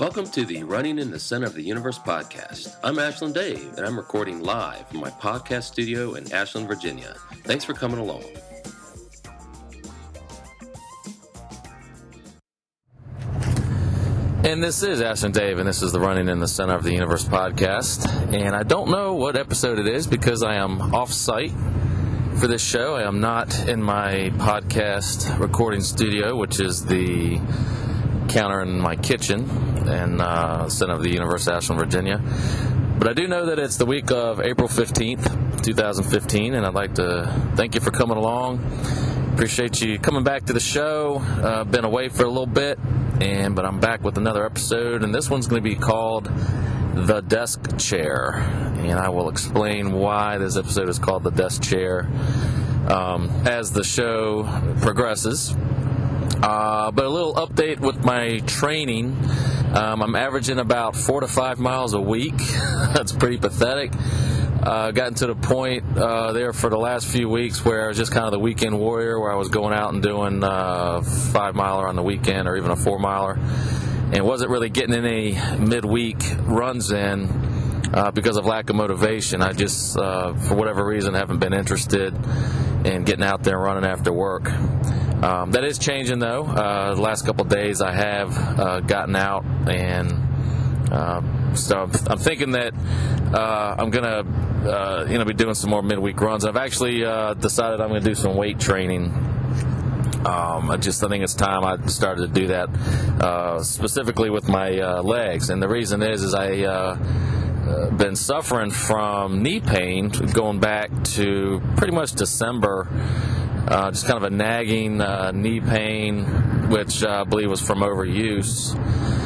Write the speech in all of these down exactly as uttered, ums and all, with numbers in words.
Welcome to the Running in the Center of the Universe podcast. I'm Ashland Dave, and I'm recording live from my podcast studio in Ashland, Virginia. Thanks for coming along. And this is Ashland Dave, and this is the Running in the Center of the Universe podcast. And I don't know what episode it is because I am off-site for this show. I am not in my podcast recording studio, which is the counter in my kitchen in uh, Center of the Universe, Ashland, Virginia. But I do know that it's the week of April fifteenth, twenty fifteen, and I'd like to thank you for coming along. Appreciate you coming back to the show. Uh, been away for a little bit, and but I'm back with another episode, and this one's going to be called The Desk Chair, and I will explain why this episode is called The Desk Chair um, as the show progresses. Uh, but a little update with my training. Um, I'm averaging about four to five miles a week. That's pretty pathetic. Uh, gotten to the point uh, there for the last few weeks where I was just kind of the weekend warrior, where I was going out and doing uh, five miler on the weekend or even a four miler, and wasn't really getting any midweek runs in uh, because of lack of motivation. I just, uh, for whatever reason, haven't been interested in getting out there and running after work. Um, that is changing, though. Uh, the last couple of days I have uh, gotten out, and uh, so I'm, I'm thinking that uh, I'm going to uh, you know, be doing some more midweek runs. I've actually uh, decided I'm going to do some weight training. Um, I just I think it's time I started to do that, uh, specifically with my uh, legs. And the reason is, is I uh, uh, been suffering from knee pain going back to pretty much December. Uh, just kind of a nagging uh, knee pain, which uh, I believe was from overuse.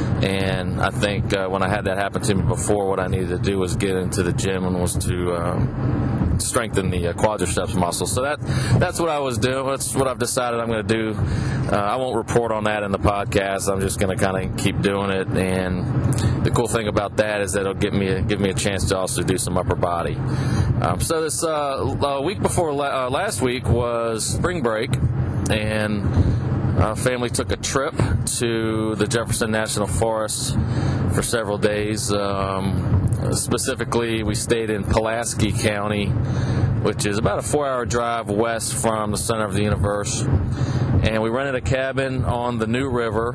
And I think uh, when I had that happen to me before, what I needed to do was get into the gym and was to uh, strengthen the uh, quadriceps muscle. So that that's what I was doing. That's what I've decided I'm going to do. Uh, I won't report on that in the podcast. I'm just going to kind of keep doing it. And the cool thing about that is that it'll give me a, give me a chance to also do some upper body. Um, so this uh, week before la- uh, last week was spring break, and Uh, family took a trip to the Jefferson National Forest for several days. Um, specifically, we stayed in Pulaski County, which is about a four-hour drive west from the Center of the Universe. And we rented a cabin on the New River.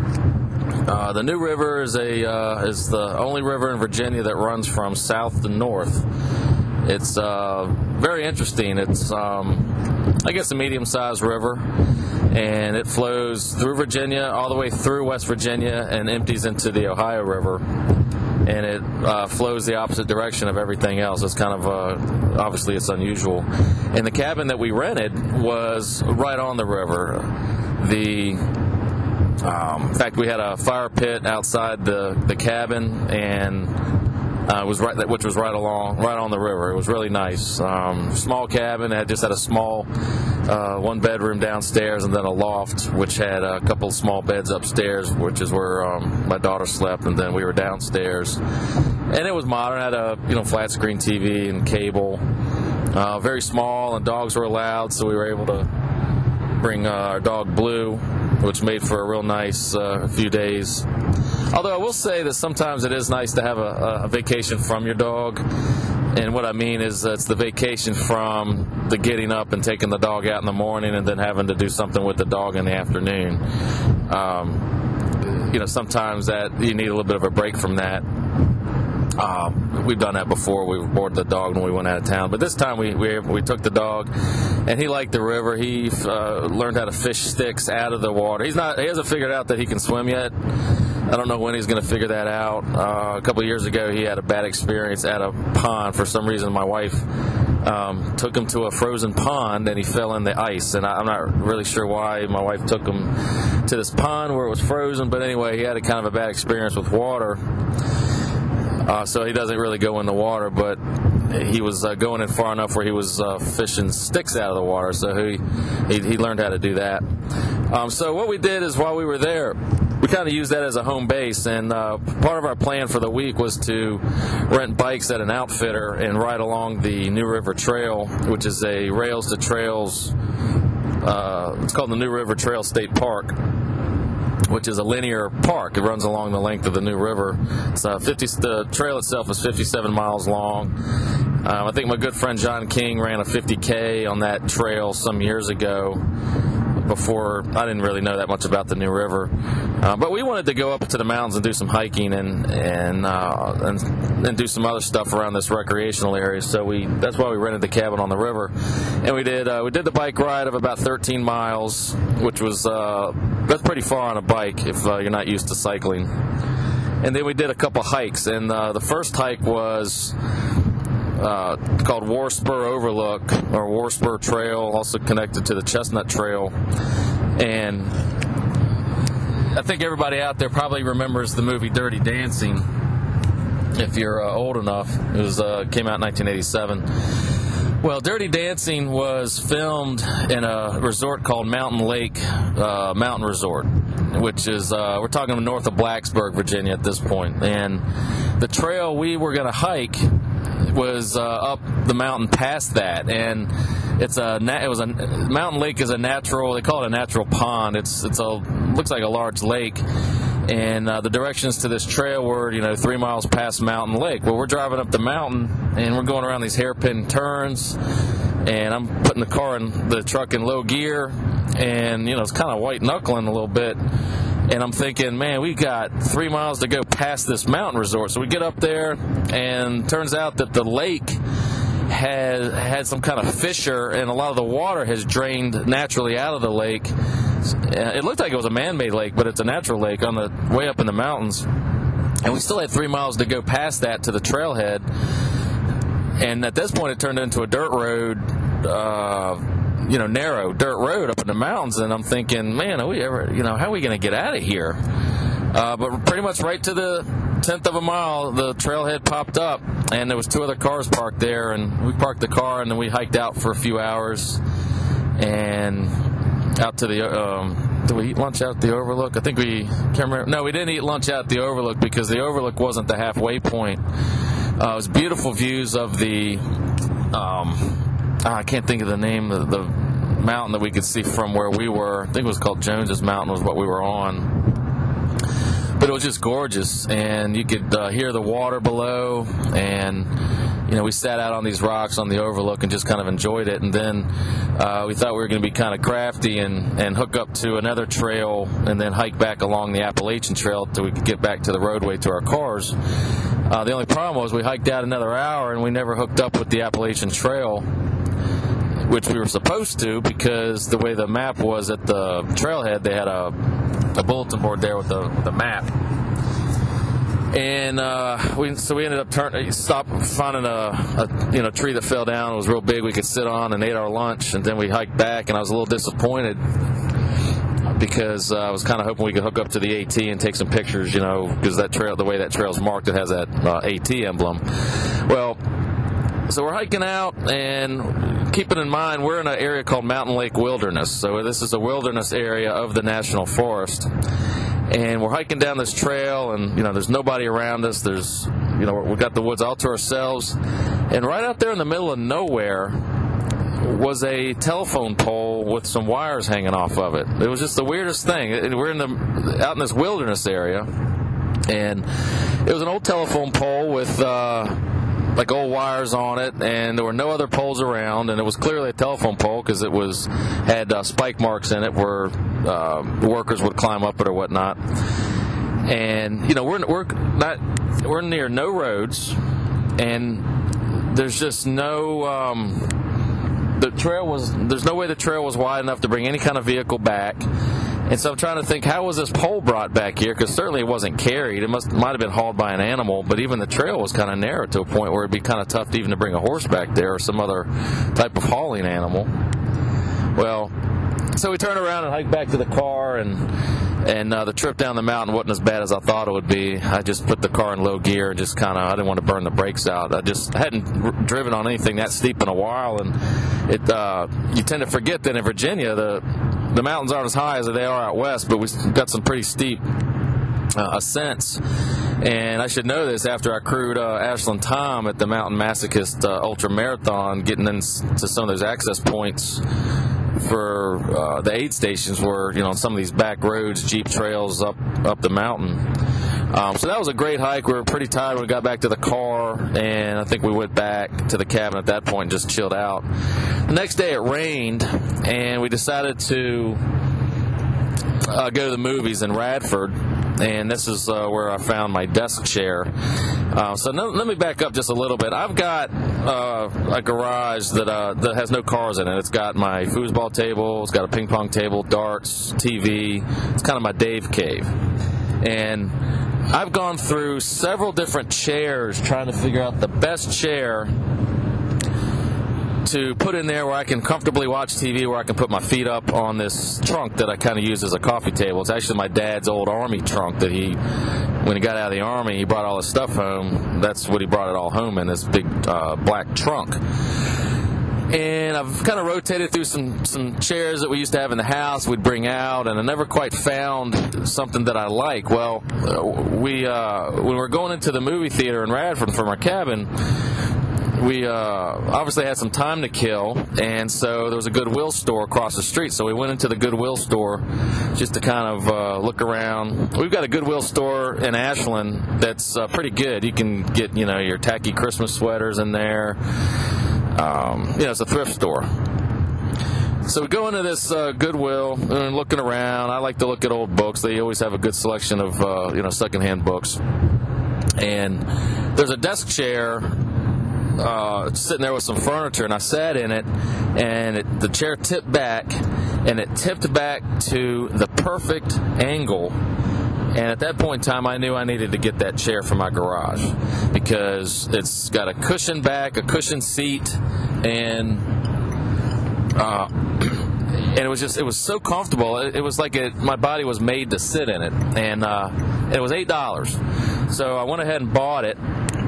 Uh, the New River is a uh, is the only river in Virginia that runs from south to north. It's uh, very interesting. It's, um, I guess, a medium-sized river. And it flows through Virginia, all the way through West Virginia, and empties into the Ohio River. And it uh, flows the opposite direction of everything else. It's kind of, uh, obviously it's unusual. And the cabin that we rented was right on the river. The, um, in fact, we had a fire pit outside the, the cabin, and Uh, it was right, which was right along, right on the river. It was really nice. Um, small cabin. It just had a small uh, one bedroom downstairs, and then a loft, which had a couple of small beds upstairs, which is where um, my daughter slept, and then we were downstairs. And it was modern. It had a you know flat screen T V and cable. Uh, very small, and dogs were allowed, so we were able to bring uh, our dog Blue, which made for a real nice uh, few days. Although I will say that sometimes it is nice to have a, a vacation from your dog. And what I mean is it's the vacation from the getting up and taking the dog out in the morning and then having to do something with the dog in the afternoon. Um, you know, sometimes that you need a little bit of a break from that. Um, we've done that before. We boarded the dog when we went out of town. But this time we we, we took the dog, and he liked the river. He uh, learned how to fish sticks out of the water. He's not. He hasn't figured out that he can swim yet. I don't know when he's going to figure that out. Uh, a couple of years ago, he had a bad experience at a pond. For some reason, my wife um, took him to a frozen pond, and he fell in the ice. And I, I'm not really sure why my wife took him to this pond where it was frozen. But anyway, he had a kind of a bad experience with water. Uh, so he doesn't really go in the water, but he was uh, going in far enough where he was uh, fishing sticks out of the water. So he, he, he learned how to do that. Um, so what we did is while we were there, we kind of used that as a home base, and uh, part of our plan for the week was to rent bikes at an outfitter and ride along the New River Trail, which is a Rails to Trails, uh, it's called the New River Trail State Park. which is a linear park. It runs along the length of the New River. So fifty, the trail itself is fifty-seven miles long. Um, I think my good friend John King ran a fifty K on that trail some years ago. Before, I didn't really know that much about the New River, uh, but we wanted to go up to the mountains and do some hiking and and, uh, and and do some other stuff around this recreational area. So we that's why we rented the cabin on the river, and we did uh, we did the bike ride of about thirteen miles, which was uh, that's pretty far on a bike if uh, you're not used to cycling. And then we did a couple hikes, and uh, the first hike was Uh, called War Spur Overlook, or War Spur Trail, also connected to the Chestnut Trail. And I think everybody out there probably remembers the movie Dirty Dancing, if you're uh, old enough. It was uh, came out in nineteen eighty-seven. Well, Dirty Dancing was filmed in a resort called Mountain Lake uh, Mountain Resort, which is, uh, we're talking north of Blacksburg, Virginia at this point. And the trail we were going to hike was uh, up the mountain past that, and it's a it was a Mountain Lake is a natural, they call it a natural pond. It's it's a looks like a large lake, and uh, the directions to this trail were, you know, three miles past Mountain Lake. Well, we're driving up the mountain, and we're going around these hairpin turns, and I'm putting the car in the truck in low gear, and you know, it's kind of white knuckling a little bit. And I'm thinking, man, we got three miles to go past this mountain resort. So we get up there, and turns out that the lake has had some kind of fissure, and a lot of the water has drained naturally out of the lake. It looked like it was a man-made lake, but it's a natural lake on the way up in the mountains. And we still had three miles to go past that to the trailhead. And at this point, it turned into a dirt road, uh, you know, narrow dirt road up in the mountains, and I'm thinking, man, are we ever, you know, how are we going to get out of here? Uh, but pretty much right to the tenth of a mile, the trailhead popped up, and there was two other cars parked there, and we parked the car, and then we hiked out for a few hours, and out to the, um, did we eat lunch out at the Overlook? I think we, can't remember. No, we didn't eat lunch out at the Overlook because the Overlook wasn't the halfway point. Uh, it was beautiful views of the, um, I can't think of the name of the mountain that we could see from where we were. I think it was called Jones's Mountain was what we were on. But it was just gorgeous, and you could uh, hear the water below, and you know, we sat out on these rocks on the Overlook and just kind of enjoyed it. And then uh, we thought we were going to be kind of crafty and, and hook up to another trail and then hike back along the Appalachian Trail till we could get back to the roadway to our cars. Uh, the only problem was we hiked out another hour and we never hooked up with the Appalachian Trail, which we were supposed to, because the way the map was at the trailhead, they had a, a bulletin board there with the, the map. And uh, we so we ended up turning, stopped finding a, a you know tree that fell down. It was real big. We could sit on and ate our lunch, and then we hiked back. And I was a little disappointed because uh, I was kind of hoping we could hook up to the AT and take some pictures, you know, because that trail, the way that trail's marked, it has that uh, AT emblem. Well, so we're hiking out, and keeping in mind we're in an area called Mountain Lake Wilderness. So this is a wilderness area of the National Forest. And we're hiking down this trail, and, you know, there's nobody around us. There's, you know, we've got the woods all to ourselves. And right out there in the middle of nowhere was a telephone pole with some wires hanging off of it. It was just the weirdest thing. We're in the out in this wilderness area, and it was an old telephone pole with uh, like old wires on it, and there were no other poles around, and it was clearly a telephone pole because it was had uh, spike marks in it where uh, workers would climb up it or whatnot. And you know, we're we're not we're near no roads, and there's just no um, the trail was there's no way the trail was wide enough to bring any kind of vehicle back. And so I'm trying to think, how was this pole brought back here? Because certainly it wasn't carried. It must might have been hauled by an animal, but even the trail was kind of narrow to a point where it'd be kind of tough to even to bring a horse back there or some other type of hauling animal. Well, so we turned around and hiked back to the car, and and uh, the trip down the mountain wasn't as bad as I thought it would be. I just put the car in low gear and just kind of, I didn't want to burn the brakes out. I just hadn't r- driven on anything that steep in a while, and it uh, you tend to forget that in Virginia the the mountains aren't as high as they are out west, but we've got some pretty steep uh, ascents. And I should know this after I crewed uh, Ashland Tom at the Mountain Masochist uh, Ultra Marathon, getting into some of those access points for uh, the aid stations were, you know, on some of these back roads, jeep trails up up the mountain. Um, so that was a great hike. We were pretty tired when we got back to the car, and I think we went back to the cabin at that point and just chilled out. The next day it rained, and we decided to uh, go to the movies in Radford, and this is uh, where I found my desk chair. Uh, so no, let me back up just a little bit. I've got uh, a garage that uh, that has no cars in it. It's got my foosball table, it's got a ping pong table, darts, T V. It's kind of my Dave cave. And I've gone through several different chairs trying to figure out the best chair to put in there where I can comfortably watch T V, where I can put my feet up on this trunk that I kind of use as a coffee table. It's actually my dad's old Army trunk that he, when he got out of the Army, he brought all his stuff home. That's what he brought it all home in, this big uh, black trunk. And I've kind of rotated through some, some chairs that we used to have in the house we'd bring out, and I never quite found something that I like. Well, we uh, when we were going into the movie theater in Radford from our cabin, we uh, obviously had some time to kill, and so there was a Goodwill store across the street. So we went into the Goodwill store just to kind of uh, look around. We've got a Goodwill store in Ashland that's uh, pretty good. You can get, you know, your tacky Christmas sweaters in there. Um, you know, it's a thrift store. So we go into this uh, Goodwill and looking around. I like to look at old books. They always have a good selection of uh, you know secondhand books. And there's a desk chair uh, sitting there with some furniture, and I sat in it, and it, the chair tipped back, and it tipped back to the perfect angle. And at that point in time, I knew I needed to get that chair for my garage because it's got a cushion back, a cushion seat, and uh, and it was just it was so comfortable. It, it was like it, my body was made to sit in it, and uh, it was eight dollars. So I went ahead and bought it,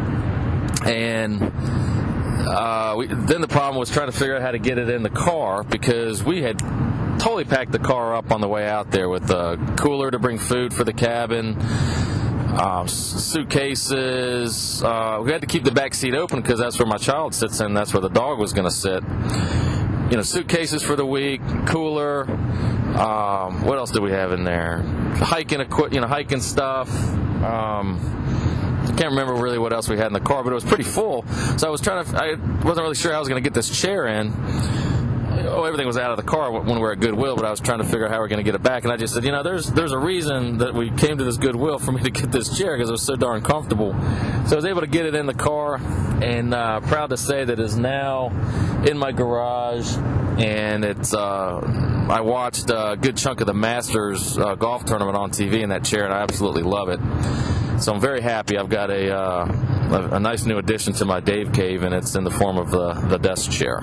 and uh, we, then the problem was trying to figure out how to get it in the car because we had totally packed the car up on the way out there with a cooler to bring food for the cabin, uh, suitcases. Uh, we had to keep the back seat open because that's where my child sits in. That's where the dog was going to sit. You know, suitcases for the week, cooler. Um, what else did we have in there? Hiking equipment, you know, hiking stuff. Um, I can't remember really what else we had in the car, but it was pretty full. So I was trying to. I wasn't really sure how I was going to get this chair in. Oh, everything was out of the car when we were at Goodwill, but I was trying to figure out how we we're going to get it back. And I just said, you know, there's there's a reason that we came to this Goodwill for me to get this chair because it was so darn comfortable. So I was able to get it in the car, and uh, proud to say that it is now in my garage. And it's uh, I watched a good chunk of the Masters uh, golf tournament on T V in that chair, and I absolutely love it. So I'm very happy. I've got a uh, a, a nice new addition to my Dave cave, and it's in the form of the, the desk chair.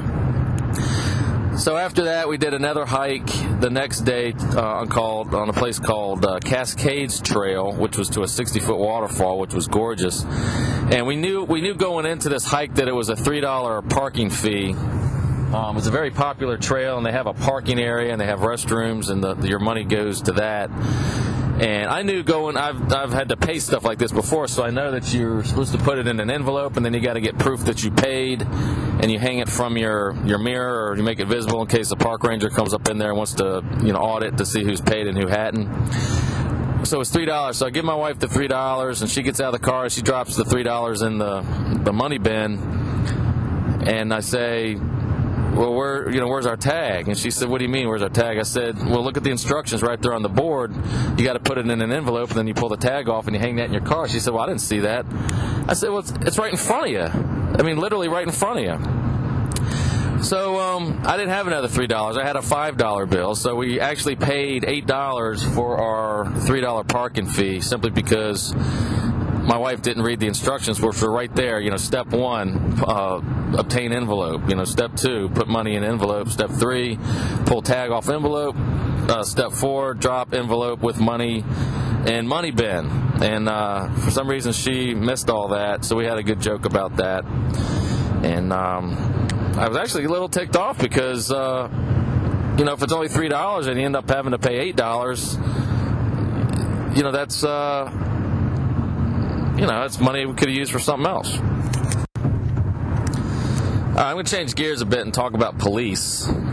So after that, we did another hike the next day uh, called, on a place called uh, Cascades Trail, which was to a sixty-foot waterfall, which was gorgeous. And we knew we knew going into this hike that it was a three dollar parking fee. Um, it's a very popular trail, and they have a parking area, and they have restrooms, and the, your money goes to that. And I knew going, I've I've had to pay stuff like this before, so I know that you're supposed to put it in an envelope, and then you got to get proof that you paid, and you hang it from your, your mirror, or you make it visible in case a park ranger comes up in there and wants to, you know, audit to see who's paid and who hadn't. So it's three dollars. So I give my wife the three dollars, and she gets out of the car, and she drops the three dollars in the the money bin, and I say, well, where, you know, where's our tag? And she said, what do you mean, where's our tag? I said, well, look at the instructions right there on the board. You got to put it in an envelope, and then you pull the tag off, and you hang that in your car. She said, well, I didn't see that. I said, well, it's, it's right in front of you. I mean, literally right in front of you. So um, I didn't have another three dollars. I had a five dollar bill. So we actually paid eight dollars for our three dollar parking fee simply because my wife didn't read the instructions, which were right there. You know, step one, uh, obtain envelope. You know, step two, put money in envelope. Step three, pull tag off envelope. Uh, step four, drop envelope with money in money bin. And uh, for some reason, she missed all that, so we had a good joke about that. And um, I was actually a little ticked off because, uh, you know, if it's only three dollars and you end up having to pay eight dollars, you know, that's... Uh, You know, it's money we could have used for something else. Uh, I'm going to change gears a bit and talk about police.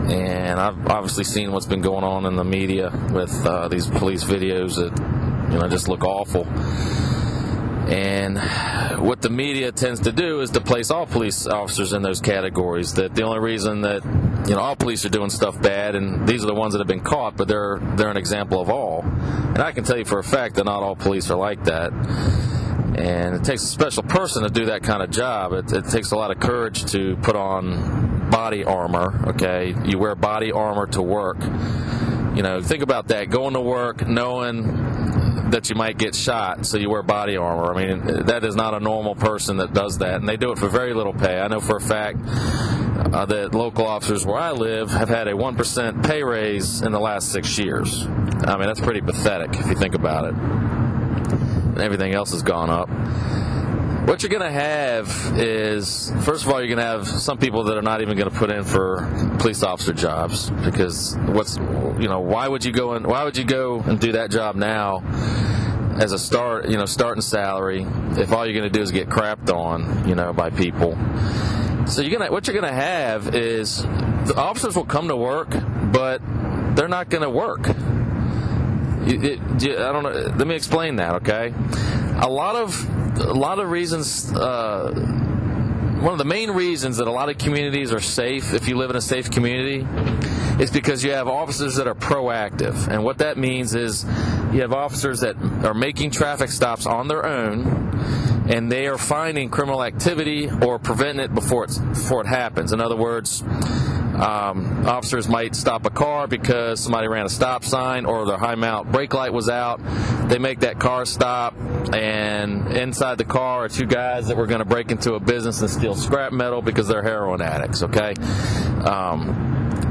And I've obviously seen what's been going on in the media with uh, these police videos that, you know, just look awful. And what the media tends to do is to place all police officers in those categories, that the only reason that, you know, all police are doing stuff bad, and these are the ones that have been caught, but they're they're an example of all. And I can tell you for a fact that not all police are like that. And it takes a special person to do that kind of job. It, it takes a lot of courage to put on body armor, okay? You wear body armor to work. You know, think about that. Going to work knowing that you might get shot, so you wear body armor. I mean, that is not a normal person that does that, and they do it for very little pay. I know for a fact uh, that local officers where I live have had a one percent pay raise in the last six years. I mean, that's pretty pathetic if you think about it. Everything else has gone up. What you're going to have is, first of all, you're going to have some people that are not even going to put in for police officer jobs, because what's, you know, why would you go and why would you go and do that job now as a start, you know, starting salary, if all you're going to do is get crapped on, you know, by people? So you're gonna, what you're going to have is the officers will come to work, but they're not going to work. It, it, I don't know. Let me explain that, okay? A lot of a lot of reasons. Uh, one of the main reasons that a lot of communities are safe, if you live in a safe community, is because you have officers that are proactive. And what that means is you have officers that are making traffic stops on their own, and they are finding criminal activity or preventing it before it's before it happens. In other words, Um, officers might stop a car because somebody ran a stop sign or their high mount brake light was out. They make that car stop, and inside the car are two guys that were going to break into a business and steal scrap metal because they're heroin addicts, okay? Um,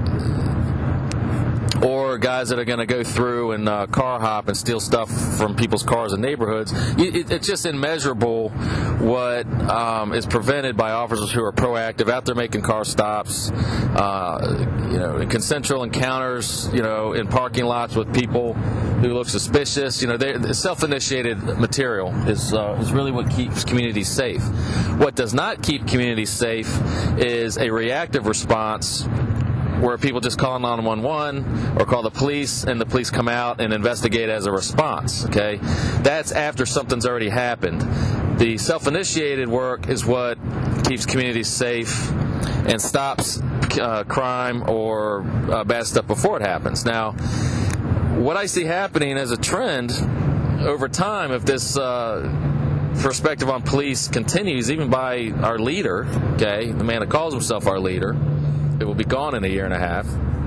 or guys that are going to go through and uh, car hop and steal stuff from people's cars in neighborhoods. It, it's just immeasurable what um, is prevented by officers who are proactive, out there making car stops, uh, you know, consensual encounters, you know, in parking lots with people who look suspicious. You know, self-initiated material is uh, is really what keeps communities safe. What does not keep communities safe is a reactive response, where people just call nine one one or call the police, and the police come out and investigate as a response, okay? That's after something's already happened. The self-initiated work is what keeps communities safe and stops uh, crime or uh, bad stuff before it happens. Now, what I see happening as a trend over time, if this uh, perspective on police continues, even by our leader, okay, the man that calls himself our leader, it will be gone in a year and a half.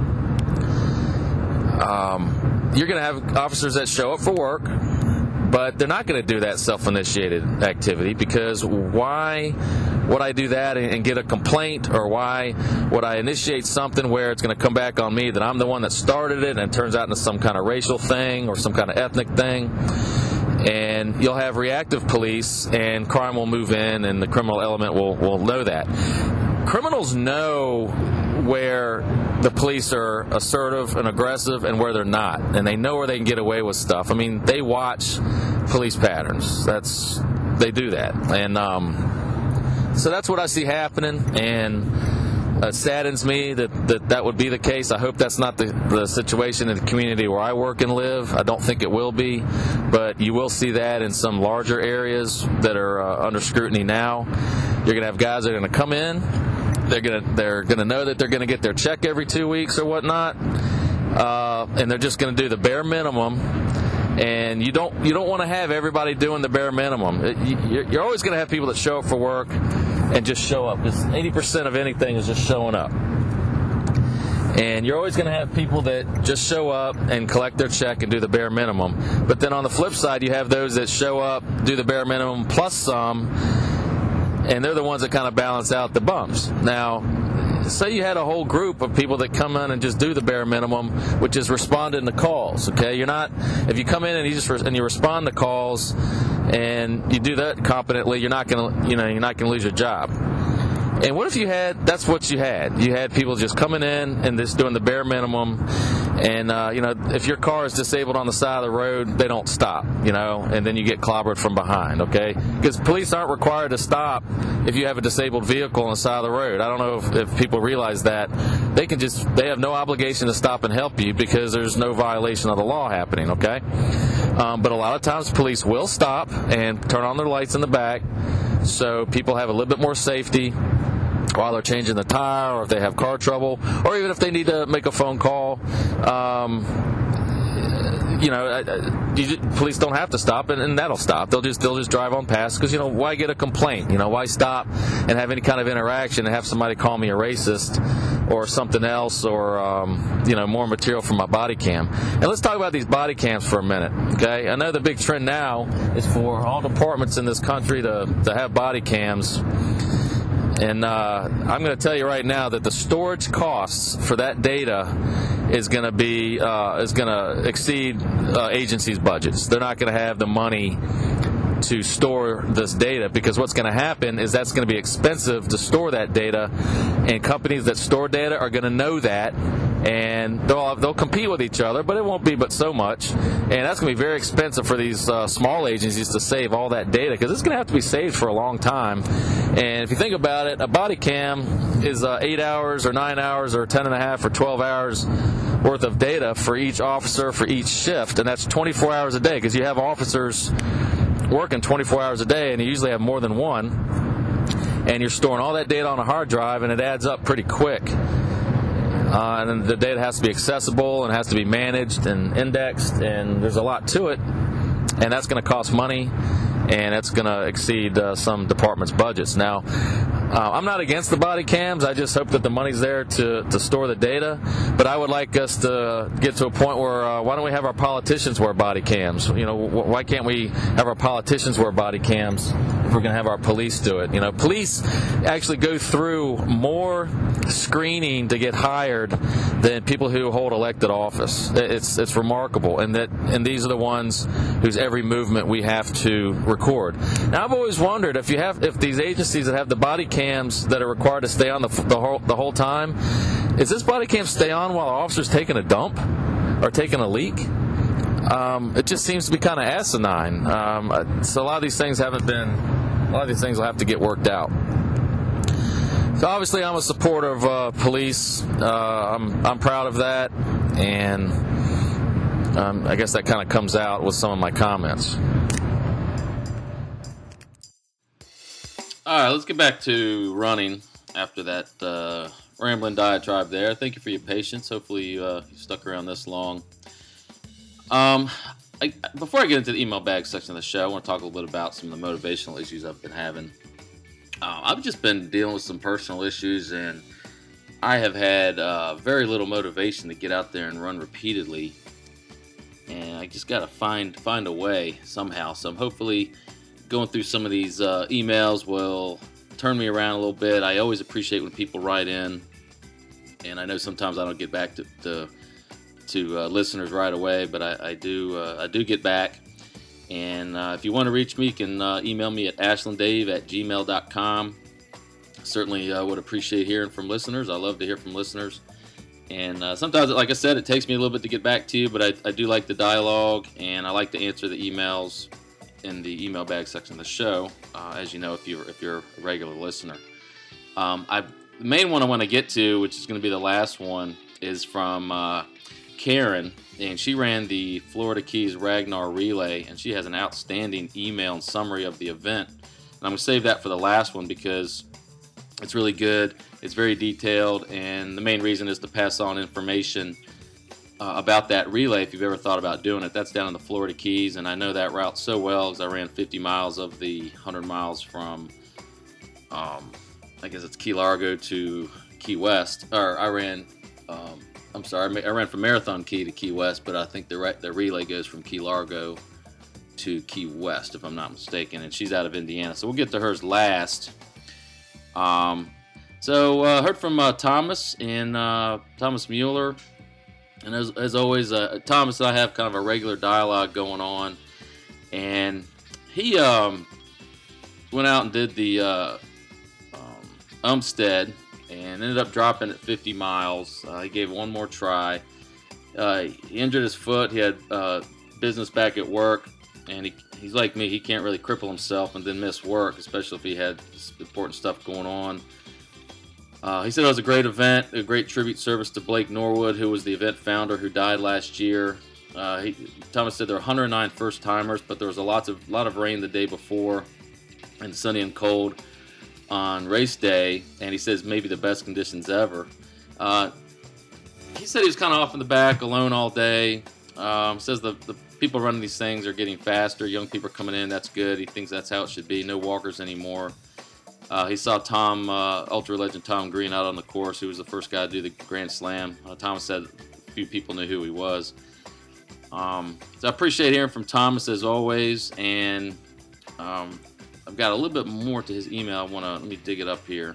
Um, you're going to have officers that show up for work, but they're not going to do that self-initiated activity, because why would I do that and, and get a complaint, or why would I initiate something where it's going to come back on me that I'm the one that started it and it turns out into some kind of racial thing or some kind of ethnic thing? And you'll have reactive police, and crime will move in, and the criminal element will, will know that. Criminals know where the police are assertive and aggressive and where they're not, and they know where they can get away with stuff. I mean, they watch police patterns. That's they do that, and um, so that's what I see happening, and it saddens me that, that that would be the case. I hope that's not the, the situation in the community where I work and live. I don't think it will be, but you will see that in some larger areas that are uh, under scrutiny now. You're going to have guys that are going to come in. They're going to they're going to know that they're going to get their check every two weeks or whatnot, uh, and they're just going to do the bare minimum. And you don't you don't want to have everybody doing the bare minimum. It, you, you're always going to have people that show up for work and just show up. Because eighty percent of anything is just showing up. And you're always going to have people that just show up and collect their check and do the bare minimum. But then on the flip side, you have those that show up, do the bare minimum plus some, and they're the ones that kind of balance out the bumps. Now, say you had a whole group of people that come in and just do the bare minimum, which is responding to calls. Okay, you're not. If you come in and you just and you respond to calls, and you do that competently, you're not gonna, you know, you're not gonna lose your job. And what if you had? That's what you had. You had people just coming in and just doing the bare minimum, And, uh, you know, if your car is disabled on the side of the road, they don't stop, you know, and then you get clobbered from behind, okay? Because police aren't required to stop if you have a disabled vehicle on the side of the road. I don't know if, if people realize that. They can just, they have no obligation to stop and help you because there's no violation of the law happening, okay? Um, but a lot of times police will stop and turn on their lights in the back so people have a little bit more safety while they're changing the tire, or if they have car trouble, or even if they need to make a phone call. Um, you know, you, police don't have to stop, and, and that'll stop. They'll just they'll just drive on past because, you know, why get a complaint? You know, why stop and have any kind of interaction and have somebody call me a racist or something else, or um, you know, more material from my body cam. And let's talk about these body cams for a minute, okay? I know the big trend now is for all departments in this country to to have body cams. And uh, I'm going to tell you right now that the storage costs for that data is going to be uh, is going to exceed uh, agencies' budgets. They're not going to have the money to store this data, because what's going to happen is that's going to be expensive to store that data, and companies that store data are going to know that, and they'll they'll compete with each other, but it won't be but so much, and that's going to be very expensive for these uh, small agencies to save all that data, because it's going to have to be saved for a long time. And if you think about it, a body cam is uh, eight hours or nine hours or ten and a half or twelve hours worth of data for each officer for each shift, and that's twenty-four hours a day, because you have officers working twenty-four hours a day, and you usually have more than one, and you're storing all that data on a hard drive, and it adds up pretty quick. Uh, and then the data has to be accessible and has to be managed and indexed, and there's a lot to it, and that's going to cost money, and it's going to exceed uh, some departments' budgets. Now, uh, I'm not against the body cams. I just hope that the money's there to, to store the data. But I would like us to get to a point where uh, why don't we have our politicians wear body cams? You know, wh- why can't we have our politicians wear body cams if we're going to have our police do it? You know, police actually go through more screening to get hired than people who hold elected office. It's it's remarkable, and that and these are the ones whose every movement we have to record. Now, I've always wondered if you have if these agencies that have the body cams that are required to stay on the the whole the whole time, is this body cam stay on while the officer's taking a dump or taking a leak? Um, it just seems to be kind of asinine. Um, so a lot of these things haven't been. A lot of these things will have to get worked out. So obviously, I'm a supporter of uh, police. Uh, I'm I'm proud of that, and um, I guess that kind of comes out with some of my comments. All right, let's get back to running after that uh, rambling diatribe there. Thank you for your patience. Hopefully, you, uh, you stuck around this long. Um, I, before I get into the email bag section of the show, I want to talk a little bit about some of the motivational issues I've been having. Uh, I've just been dealing with some personal issues, and I have had uh, very little motivation to get out there and run repeatedly. And I just got to find find a way somehow. So I'm hopefully going through some of these uh, emails will turn me around a little bit. I always appreciate when people write in, and I know sometimes I don't get back to to, to uh, listeners right away, but I, I do uh, I do get back. And uh, if you want to reach me, you can uh, email me at ashlanddave at gmail dot com. Certainly uh, would appreciate hearing from listeners. I love to hear from listeners. And uh, sometimes, like I said, it takes me a little bit to get back to you, but I, I do like the dialogue, and I like to answer the emails in the email bag section of the show, uh, as you know, if you're, if you're a regular listener. Um, I, the main one I want to get to, which is going to be the last one, is from uh, Karen, and she ran the Florida Keys Ragnar Relay, and she has an outstanding email and summary of the event. And I'm going to save that for the last one because it's really good, it's very detailed, and the main reason is to pass on information uh, about that relay if you've ever thought about doing it. That's down in the Florida Keys, and I know that route so well because I ran fifty miles of the one hundred miles from, um, I guess it's Key Largo to Key West, or I ran... Um, I'm sorry, I ran from Marathon Key to Key West, but I think the re- the relay goes from Key Largo to Key West, if I'm not mistaken, and she's out of Indiana. So we'll get to hers last. Um, so uh, heard from uh, Thomas and uh, Thomas Mueller, and as, as always, uh, Thomas and I have kind of a regular dialogue going on, and he um, went out and did the uh, um, Umstead, and ended up dropping at fifty miles. Uh, he gave it one more try, Uh, he injured his foot. He had uh, business back at work, and he, he's like me. He can't really cripple himself and then miss work, especially if he had important stuff going on. Uh, he said it was a great event, a great tribute service to Blake Norwood, who was the event founder who died last year. Uh, he, Thomas said there were one hundred nine first-timers, but there was a lot of lot of rain the day before and sunny and cold on race day, and he says maybe the best conditions ever. Uh, he said he was kind of off in the back, alone all day. Um, says the, the people running these things are getting faster. Young people are coming in. That's good. He thinks that's how it should be. No walkers anymore. Uh, he saw Tom, uh, ultra legend Tom Green out on the course, who was the first guy to do the Grand Slam. Uh, Thomas said a few people knew who he was. Um, so I appreciate hearing from Thomas as always, and um, I've got a little bit more to his email. I want to let me dig it up here.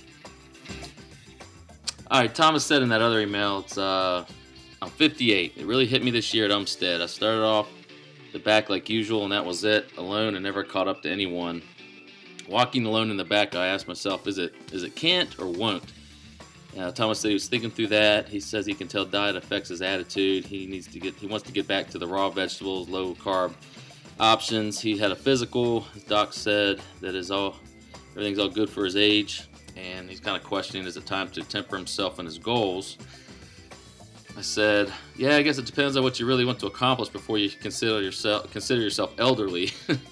All right, Thomas said in that other email, it's uh, I'm fifty-eight. It really hit me this year at Umstead. I started off the back like usual, and that was it, alone, and never caught up to anyone. Walking alone in the back, I asked myself, is it is it can't or won't? Uh, Thomas said he was thinking through that. He says he can tell diet affects his attitude. He needs to get he wants to get back to the raw vegetables, low carb options. He had a physical. His doc said that is all everything's all good for his age, and he's kind of questioning, is it time to temper himself and his goals? I said, yeah, I guess it depends on what you really want to accomplish before you consider yourself consider yourself elderly.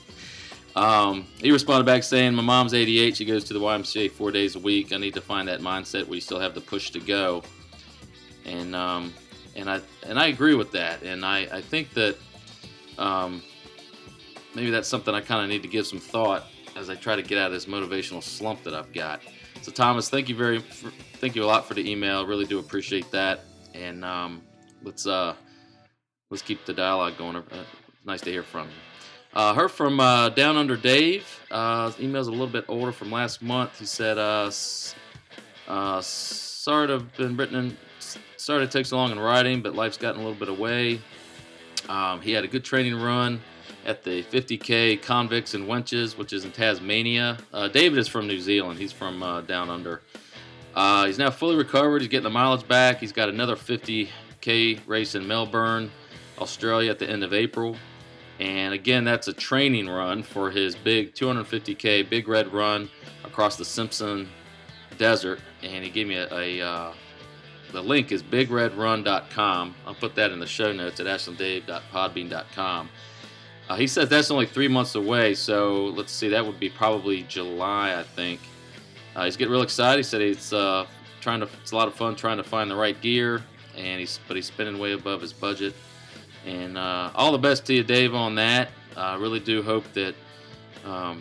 Um, he responded back saying, my mom's eighty-eight. She goes to the Y M C A four days a week. I need to find that mindset where you still have the push to go. And um, and I and I agree with that. And I, I think that um, maybe that's something I kind of need to give some thought as I try to get out of this motivational slump that I've got. So Thomas, thank you very thank you a lot for the email. Really do appreciate that. And um, let's uh, let's keep the dialogue going. Uh, nice to hear from you. Uh, heard from uh, Down Under Dave. Uh, his email's a little bit older, from last month. He said, uh, uh, sorry to have been written in, sorry to take so long in writing, but life's gotten a little bit away. Um, he had a good training run at the fifty K Convicts and Wenches, which is in Tasmania. Uh, David is from New Zealand. He's from uh, Down Under. Uh, he's now fully recovered. He's getting the mileage back. He's got another fifty K race in Melbourne, Australia at the end of April. And again, that's a training run for his big two hundred fifty K Big Red Run across the Simpson Desert. And he gave me a, a uh, the link is big red run dot com. I'll put that in the show notes at ashland dave dot podbean dot com. Uh, he says that's only three months away, so let's see, that would be probably July, I think. Uh, he's getting real excited. He said he's uh, trying to. It's a lot of fun trying to find the right gear, and he's but he's spending way above his budget. And uh, all the best to you, Dave, on that. I uh, really do hope that um,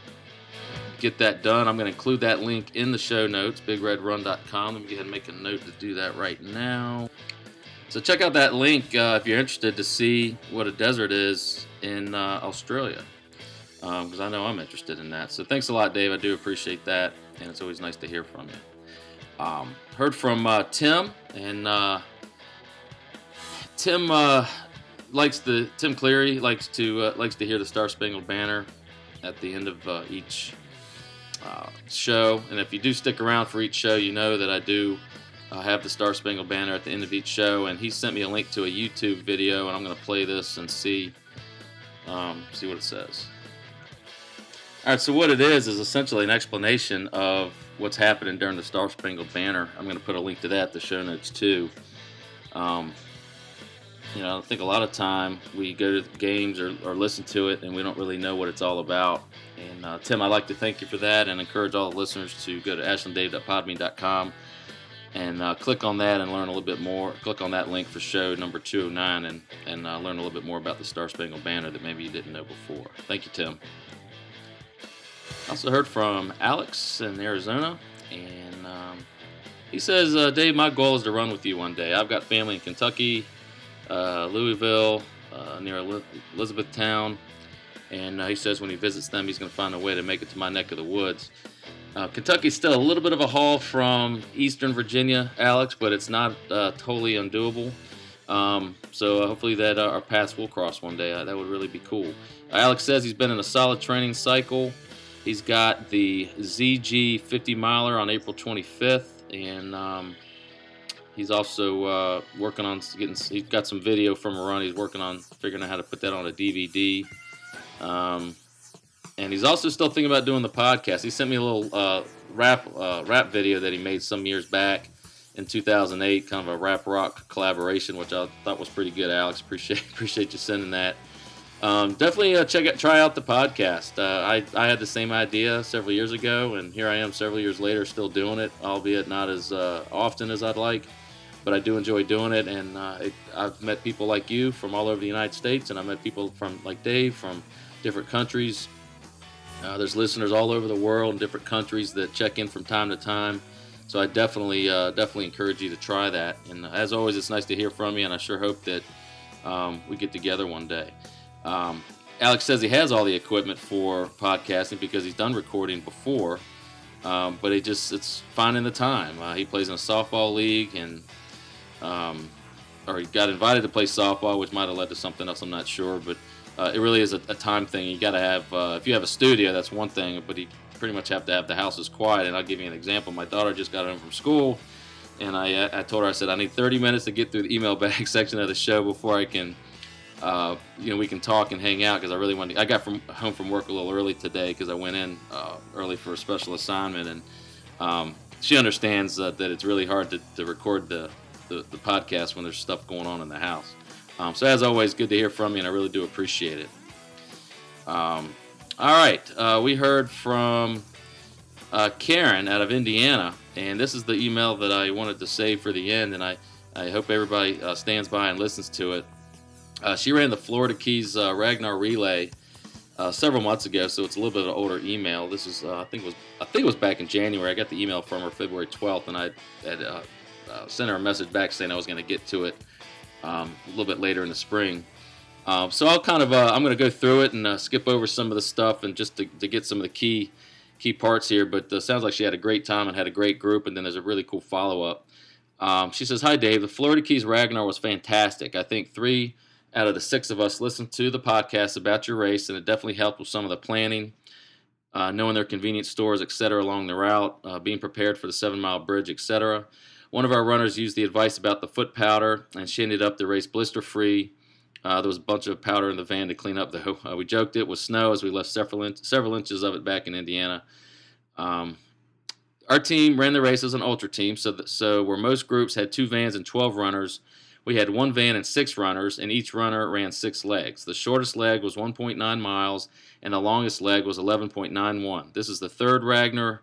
get that done. I'm going to include that link in the show notes, big red run dot com. Let me go ahead and make a note to do that right now. So check out that link uh, if you're interested to see what a desert is in uh, Australia, because um, I know I'm interested in that. So thanks a lot, Dave. I do appreciate that, and it's always nice to hear from you. Um, heard from uh, Tim, and uh, Tim... Uh, likes the Tim Cleary likes to uh, likes to hear the Star Spangled Banner at the end of uh, each uh, show. And if you do stick around for each show, you know that I do uh, have the Star Spangled Banner at the end of each show. And he sent me a link to a YouTube video, and I'm going to play this and see um, see what it says. All right, so what it is is essentially an explanation of what's happening during the Star Spangled Banner. I'm going to put a link to that in the show notes too. Um, You know, I think a lot of time we go to the games or, or listen to it and we don't really know what it's all about. And uh, Tim, I'd like to thank you for that and encourage all the listeners to go to ashland dave dot podbean dot com and uh, click on that and learn a little bit more. Click on that link for show number two oh nine and, and uh, learn a little bit more about the Star Spangled Banner that maybe you didn't know before. Thank you, Tim. I also heard from Alex in Arizona, and um, he says, uh, Dave, my goal is to run with you one day. I've got family in Kentucky, Uh, Louisville, uh, near Elizabethtown, and uh, he says when he visits them, he's going to find a way to make it to my neck of the woods. Uh, Kentucky's still a little bit of a haul from Eastern Virginia, Alex, but it's not uh, totally undoable. Um, so uh, hopefully that uh, our paths will cross one day. Uh, that would really be cool. Uh, Alex says he's been in a solid training cycle. He's got the Z G fifty miler on April twenty-fifth, and um, He's also uh, working on getting. He's got some video from a run. He's working on figuring out how to put that on a D V D. Um, and he's also still thinking about doing the podcast. He sent me a little uh, rap uh, rap video that he made some years back in two thousand eight, kind of a rap rock collaboration, which I thought was pretty good. Alex, appreciate appreciate you sending that. Um, definitely uh, check out, try out the podcast. Uh, I I had the same idea several years ago, and here I am several years later, still doing it, albeit not as uh, often as I'd like. But I do enjoy doing it, and uh, it, I've met people like you from all over the United States, and I've met people from like Dave from different countries. Uh, there's listeners all over the world in different countries that check in from time to time. So I definitely, uh, definitely encourage you to try that. And as always, it's nice to hear from you, and I sure hope that um, we get together one day. Um, Alex says he has all the equipment for podcasting because he's done recording before, um, but it just it's finding the time. Uh, he plays in a softball league, and um, or he got invited to play softball, which might have led to something else. I'm not sure, but uh, it really is a, a time thing. You got to have uh, if you have a studio, that's one thing, but you pretty much have to have the house is quiet. And I'll give you an example. My daughter just got home from school, and I I told her, I said, I need thirty minutes to get through the email bag section of the show before I can. Uh, you know, we can talk and hang out because I really wanted. To, I got from home from work a little early today because I went in uh, early for a special assignment, and um, she understands uh, that it's really hard to, to record the, the the podcast when there's stuff going on in the house. Um, so as always, good to hear from you, and I really do appreciate it. Um, all right, uh, we heard from uh, Karen out of Indiana, and this is the email that I wanted to save for the end, and I I hope everybody uh, stands by and listens to it. Uh, she ran the Florida Keys uh, Ragnar Relay uh, several months ago, so it's a little bit of an older email. This is, uh, I think, it was I think it was back in January. I got the email from her February twelfth, and I had uh, uh, sent her a message back saying I was going to get to it um, a little bit later in the spring. Um, so I'll kind of, uh, I'm going to go through it and uh, skip over some of the stuff and just to, to get some of the key key parts here. But it uh, sounds like she had a great time and had a great group, and then there's a really cool follow-up. Um, she says, "Hi, Dave. The Florida Keys Ragnar was fantastic. I think three out of the six of us listened to the podcast about your race, and it definitely helped with some of the planning, uh, knowing their convenience stores, et cetera, along the route, uh, being prepared for the seven-mile bridge, et cetera. One of our runners used the advice about the foot powder, and she ended up the race blister-free. Uh, there was a bunch of powder in the van to clean up, though. Uh, we joked it was snow as we left several, in- several inches of it back in Indiana. Um, our team ran the race as an ultra team, so, that, so where most groups had two vans and twelve runners, we had one van and six runners, and each runner ran six legs. The shortest leg was one point nine miles, and the longest leg was eleven point nine one. This is the third Ragnar.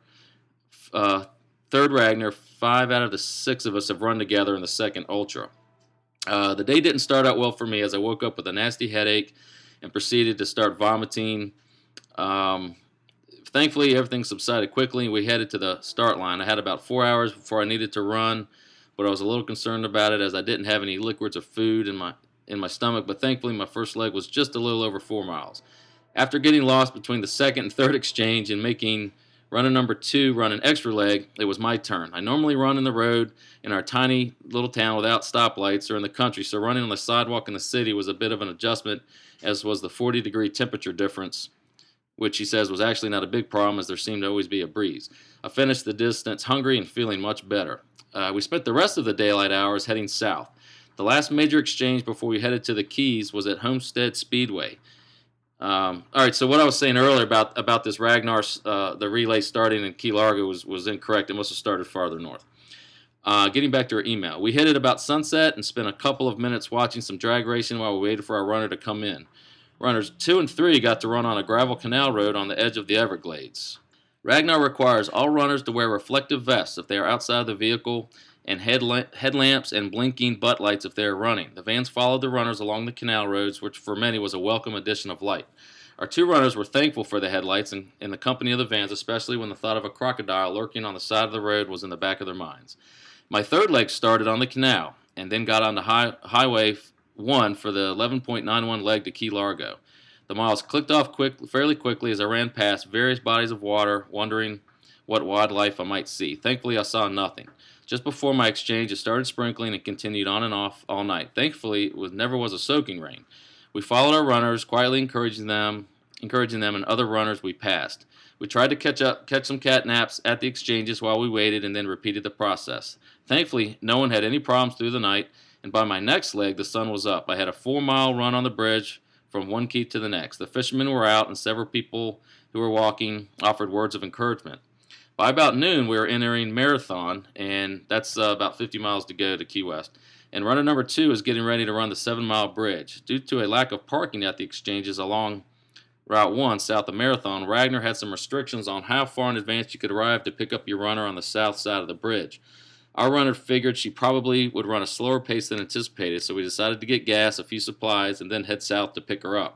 Uh, third Ragnar. Five out of the six of us have run together in the second ultra. Uh, the day didn't start out well for me as I woke up with a nasty headache and proceeded to start vomiting. Um, thankfully, everything subsided quickly, and we headed to the start line. I had about four hours before I needed to run, but I was a little concerned about it as I didn't have any liquids or food in my in my stomach, but thankfully my first leg was just a little over four miles. After getting lost between the second and third exchange and making runner number two run an extra leg, it was my turn. I normally run in the road in our tiny little town without stoplights or in the country, so running on the sidewalk in the city was a bit of an adjustment, as was the forty degree temperature difference, which he says was actually not a big problem as there seemed to always be a breeze. I finished the distance hungry and feeling much better. Uh, we spent the rest of the daylight hours heading south. The last major exchange before we headed to the Keys was at Homestead Speedway. Um, all right, so what I was saying earlier about, about this Ragnar, uh, the relay starting in Key Largo was, was incorrect. It must have started farther north. Uh, getting back to our email. We hit it about sunset and spent a couple of minutes watching some drag racing while we waited for our runner to come in. Runners two and three got to run on a gravel canal road on the edge of the Everglades. Ragnar requires all runners to wear reflective vests if they are outside the vehicle, and headla- headlamps and blinking butt lights if they are running. The vans followed the runners along the canal roads, which for many was a welcome addition of light. Our two runners were thankful for the headlights and in the company of the vans, especially when the thought of a crocodile lurking on the side of the road was in the back of their minds. My third leg started on the canal, and then got on the high- Highway one for the eleven point nine one leg to Key Largo. The miles clicked off quick, fairly quickly as I ran past various bodies of water, wondering what wildlife I might see. Thankfully, I saw nothing. Just before my exchange, it started sprinkling and continued on and off all night. Thankfully, it was, never was a soaking rain. We followed our runners, quietly encouraging them encouraging them and other runners we passed. We tried to catch up, catch some cat naps at the exchanges while we waited and then repeated the process. Thankfully, no one had any problems through the night, and by my next leg, the sun was up. I had a four-mile run on the bridge from one key to the next. The fishermen were out, and several people who were walking offered words of encouragement. By about noon, we were entering Marathon, and that's uh, about fifty miles to go to Key West. And runner number two is getting ready to run the seven-mile bridge. Due to a lack of parking at the exchanges along Route one, south of Marathon, Wagner had some restrictions on how far in advance you could arrive to pick up your runner on the south side of the bridge. Our runner figured she probably would run a slower pace than anticipated, so we decided to get gas, a few supplies, and then head south to pick her up.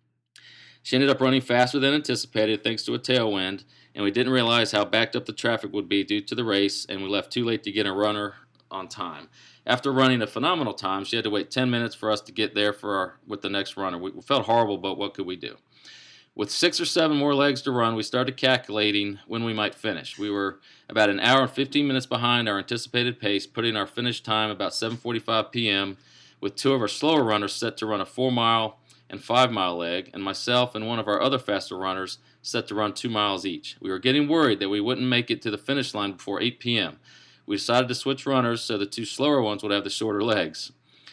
She ended up running faster than anticipated thanks to a tailwind, and we didn't realize how backed up the traffic would be due to the race, and we left too late to get a runner on time. After running a phenomenal time, she had to wait ten minutes for us to get there for our, with the next runner. We felt horrible, but what could we do? With six or seven more legs to run, we started calculating when we might finish. We were about an hour and fifteen minutes behind our anticipated pace, putting our finish time about seven forty-five p.m., with two of our slower runners set to run a four-mile and five-mile leg, and myself and one of our other faster runners set to run two miles each. We were getting worried that we wouldn't make it to the finish line before eight p.m. We decided to switch runners so the two slower ones would have the shorter legs.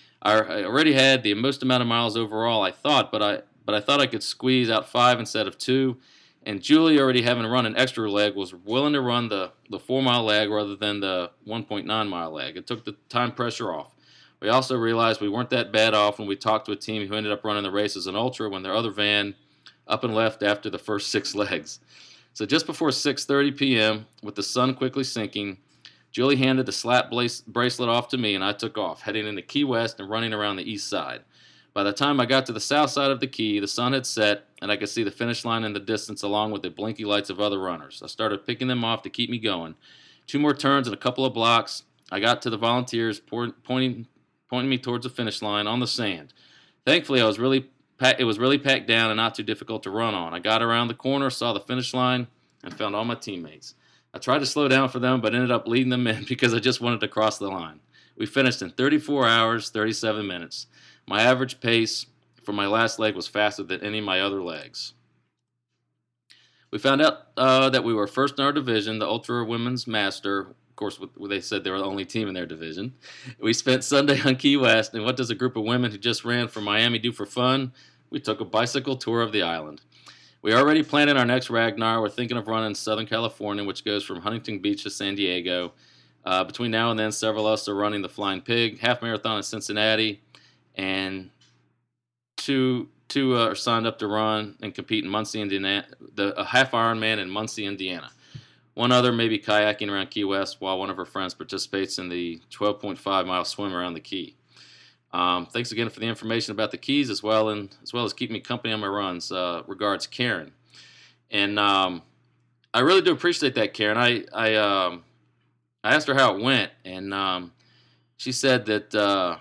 I already had the most amount of miles overall, I thought, but I but I thought I could squeeze out five instead of two, and Julie, already having run an extra leg, was willing to run the, the four-mile leg rather than the one point nine mile leg. It took the time pressure off. We also realized we weren't that bad off when we talked to a team who ended up running the race as an ultra when their other van up and left after the first six legs. So just before six thirty p.m., with the sun quickly sinking, Julie handed the slap bracelet off to me, and I took off, heading into Key West and running around the east side. By the time I got to the south side of the key, the sun had set, and I could see the finish line in the distance along with the blinky lights of other runners. I started picking them off to keep me going. Two more turns and a couple of blocks. I got to the volunteers pointing pointing me towards the finish line on the sand. Thankfully, I was really it was really packed down and not too difficult to run on. I got around the corner, saw the finish line, and found all my teammates. I tried to slow down for them, but ended up leading them in because I just wanted to cross the line. We finished in thirty-four hours, thirty-seven minutes. My average pace for my last leg was faster than any of my other legs. We found out uh, that we were first in our division, the Ultra Women's Master. Of course, they said they were the only team in their division. We spent Sunday on Key West, and what does a group of women who just ran from Miami do for fun? We took a bicycle tour of the island. We are already planning our next Ragnar. We're thinking of running Southern California, which goes from Huntington Beach to San Diego. Uh, between now and then, several of us are running the Flying Pig, half marathon in Cincinnati, and two two uh, are signed up to run and compete in Muncie, Indiana, the a half Ironman in Muncie, Indiana. One other may be kayaking around Key West, while one of her friends participates in the twelve point five mile swim around the Key. Um, thanks again for the information about the Keys, as well and as well as keeping me company on my runs. Uh, regards, Karen. And um, I really do appreciate that, Karen. I I, um, I asked her how it went, and um, she said that. Uh,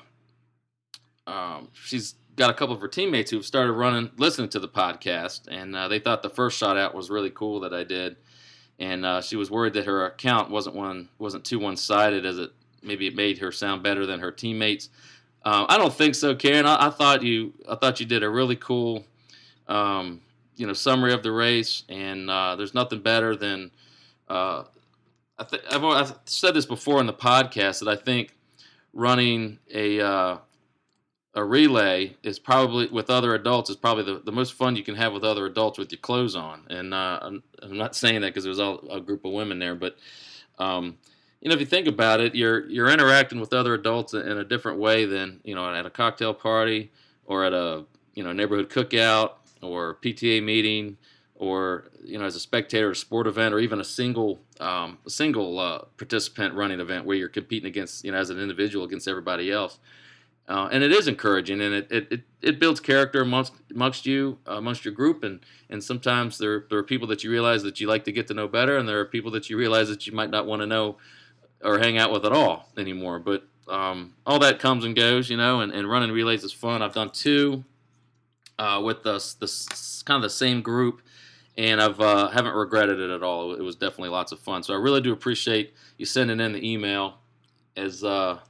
Um, she's got a couple of her teammates who've started running, listening to the podcast, and uh, they thought the first shot out was really cool that I did, and uh, she was worried that her account wasn't one wasn't too one-sided, as it maybe it made her sound better than her teammates. Uh, I don't think so, Karen. I, I thought you I thought you did a really cool, um, you know, summary of the race, and uh, there's nothing better than uh, I th- I've, I've said this before in the podcast that I think running a uh, a relay is probably with other adults is probably the, the most fun you can have with other adults with your clothes on. And uh, I'm, I'm not saying that because there was all, a group of women there, but um, you know, if you think about it, you're you're interacting with other adults in a different way than, you know, at a cocktail party or at a, you know, neighborhood cookout or P T A meeting, or, you know, as a spectator at a sport event, or even a single um, a single uh, participant running event where you're competing against, you know, as an individual against everybody else. Uh, and it is encouraging, and it, it, it, it builds character amongst amongst you, uh, amongst your group, and, and sometimes there there are people that you realize that you like to get to know better, and there are people that you realize that you might not want to know or hang out with at all anymore. But um, all that comes and goes, you know, and, and running relays is fun. I've done two uh, with this this kind of the same group, and I've uh, haven't regretted it at all. It was definitely lots of fun. So I really do appreciate you sending in the email, as uh,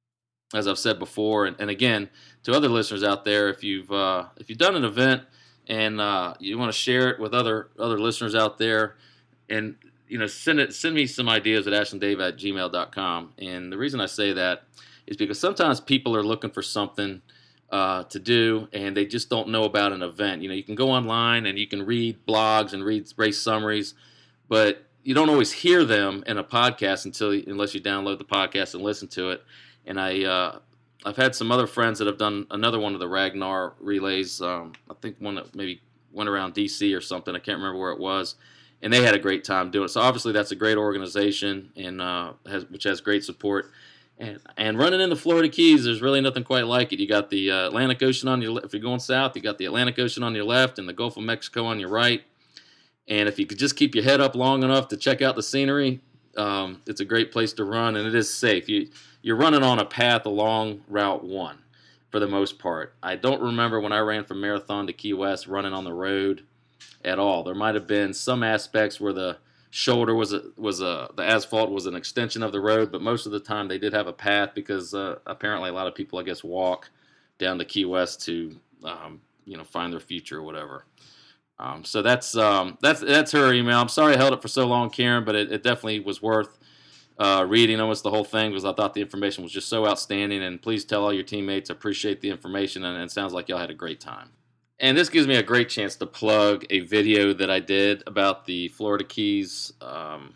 as I've said before, and, and again to other listeners out there, if you've uh, if you've done an event and uh, you want to share it with other other listeners out there, and you know, send it send me some ideas at ashlanddave at gmail dot com. And the reason I say that is because sometimes people are looking for something uh, to do, and they just don't know about an event. You know, you can go online and you can read blogs and read race summaries, but you don't always hear them in a podcast until unless you download the podcast and listen to it. And I, uh, I've had some other friends that have done another one of the Ragnar relays. Um, I think one that maybe went around D C or something. I can't remember where it was. And they had a great time doing it. So obviously that's a great organization, and uh, has, which has great support. And, and running in the Florida Keys, there's really nothing quite like it. You got the uh, Atlantic Ocean on your left. If you're going south, you got the Atlantic Ocean on your left and the Gulf of Mexico on your right. And if you could just keep your head up long enough to check out the scenery, um, it's a great place to run, and it is safe. You, you're running on a path along Route one for the most part. I don't remember when I ran from Marathon to Key West running on the road at all. There might have been some aspects where the shoulder was a, was a, the asphalt was an extension of the road, but most of the time they did have a path because uh, apparently a lot of people, I guess, walk down to Key West to um, you know, find their future or whatever. Um, so that's um, that's that's her email. I'm sorry I held it for so long, Karen, but it, it definitely was worth uh, reading almost the whole thing because I thought the information was just so outstanding. And please tell all your teammates I appreciate the information, and it sounds like y'all had a great time. And this gives me a great chance to plug a video that I did about the Florida Keys um,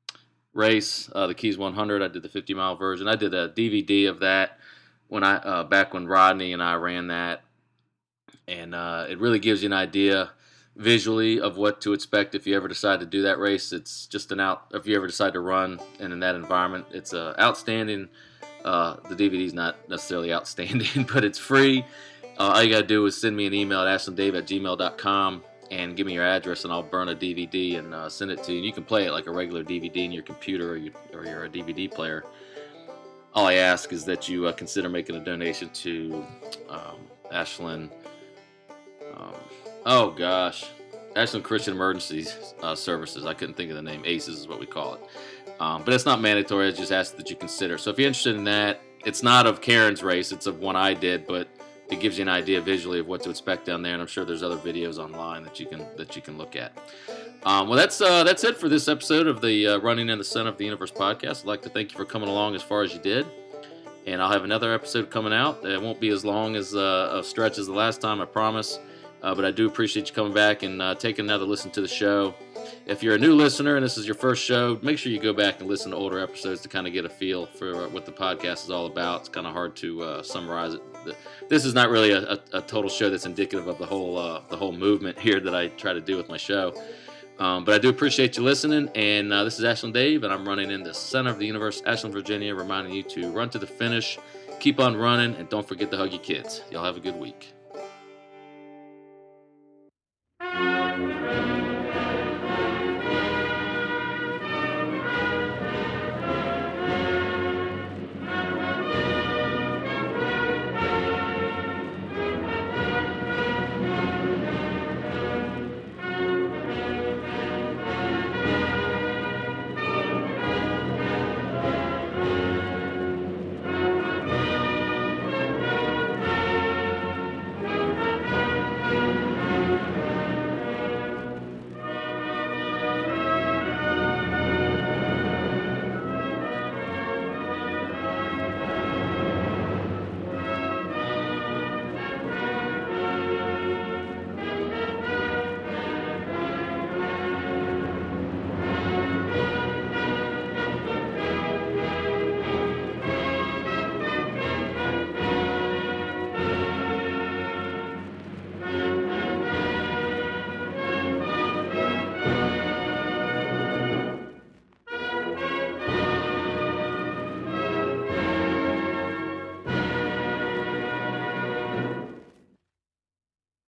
race, uh, the Keys one hundred. I did the fifty mile version. I did a D V D of that when I uh, back when Rodney and I ran that, and uh, it really gives you an idea visually of what to expect if you ever decide to do that race. It's just an out if you ever decide to run and in that environment. It's uh, outstanding. Uh, the D V D is not necessarily outstanding, but it's free. Uh, all you got to do is send me an email at ashlanddave at gmail dot com and give me your address, and I'll burn a D V D and uh, send it to you. You can play it like a regular D V D in your computer or your, or your D V D player. All I ask is that you uh, consider making a donation to um, Ashland. Um, oh, gosh. Ashland Christian Emergency uh, Services. I couldn't think of the name. ACES is what we call it. Um, but it's not mandatory. I just ask that you consider. So if you're interested in that, it's not of Karen's race. It's of one I did, but it gives you an idea visually of what to expect down there, and I'm sure there's other videos online that you can that you can look at. Um, well, that's uh, that's it for this episode of the uh, Running in the Center of the Universe podcast. I'd like to thank you for coming along as far as you did, and I'll have another episode coming out. It won't be as long as uh, a stretch as the last time, I promise, uh, but I do appreciate you coming back and uh, taking another listen to the show. If you're a new listener and this is your first show, make sure you go back and listen to older episodes to kind of get a feel for what the podcast is all about. It's kind of hard to uh, summarize it. This is not really a, a, a total show that's indicative of the whole uh, the whole movement here that I try to do with my show. Um, but I do appreciate you listening, and uh, this is Ashland Dave, and I'm running in the center of the universe, Ashland, Virginia, reminding you to run to the finish, keep on running, and don't forget to hug your kids. Y'all have a good week.